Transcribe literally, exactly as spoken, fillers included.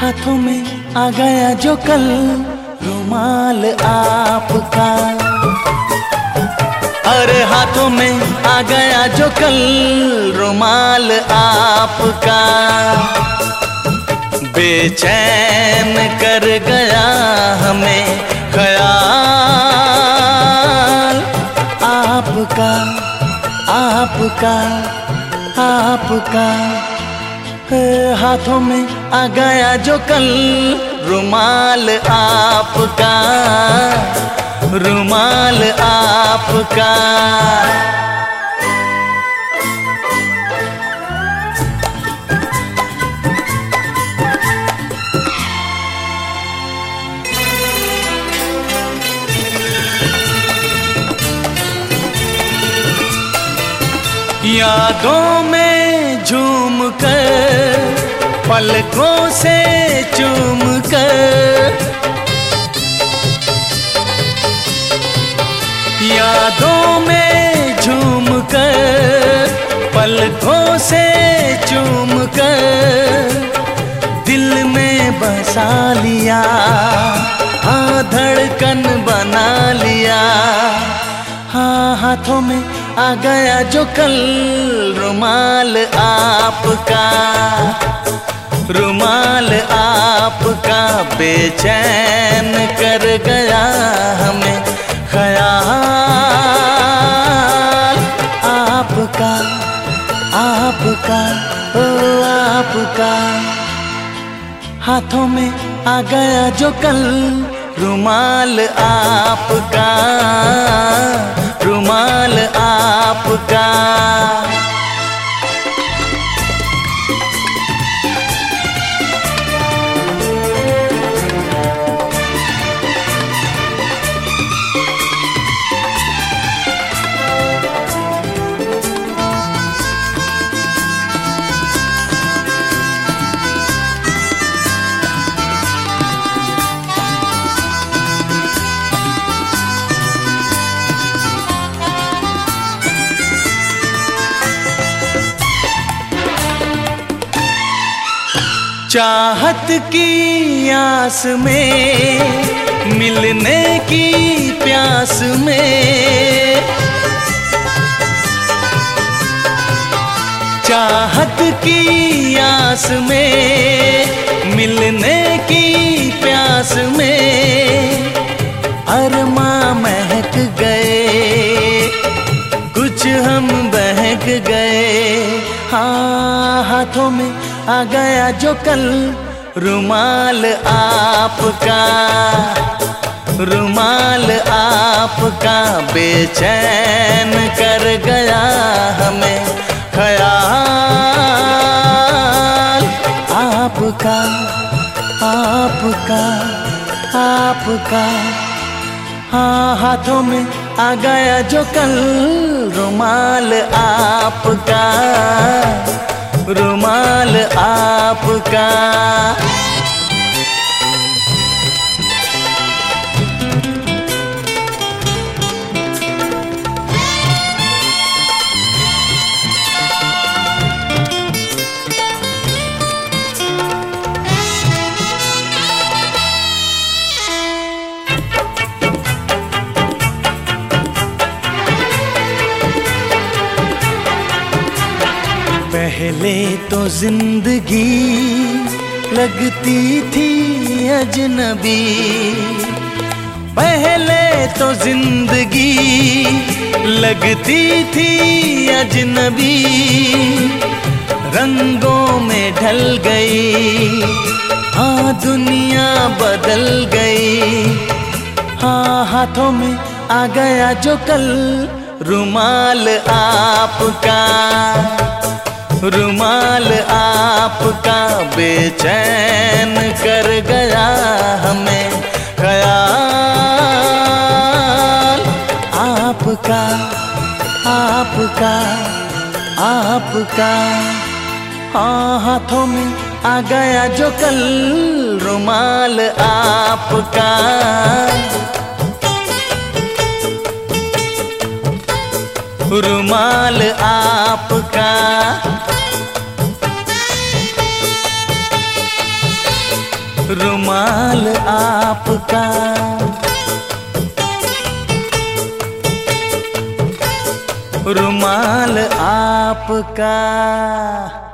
हाथों में आ गया जो कल रुमाल आपका। अरे हाथों में आ गया जो कल रुमाल आपका। बेचैन कर गया हमें ख्याल आपका आपका आपका। हाथों में आ गया जो कल रुमाल आपका, रुमाल आपका। यादों में झूम कर पलकों से चूम कर, यादों में झूम कर पलकों से चूम कर दिल में बसा लिया, हाँ धड़कन बना लिया। हाँ हाथों में आ गया जो कल रुमाल आपका, रुमाल आपका। बेचैन कर गया हमें ख्याल आपका आपका ओ आपका। हाथों में आ गया जो कल रुमाल आपका, रुमाल आपका। चाहत की आस में मिलने की प्यास में, चाहत की आस में मिलने की प्यास में अरमां महक गए, कुछ हम बहक गए। हाँ हाथों में आ गया जो कल रुमाल आपका, रुमाल आपका। बेचैन कर गया हमें ख्याल आपका आपका आपका। हाँ हाथों में आ गया जो कल रुमाल आपका, रुमाल आपका। पहले तो जिंदगी लगती थी अजनबी, पहले तो जिंदगी लगती थी अजनबी। रंगों में ढल गई, हाँ दुनिया बदल गई। हाँ हाथों में आ गया जो कल रुमाल आपका, रुमाल आपका। बेचैन कर गया हमें ख्याल आपका आपका आपका। हाँ हाथों में आ गया जो कल रुमाल आपका, रुमाल आपका। रुमाल आपका, रुमाल आपका।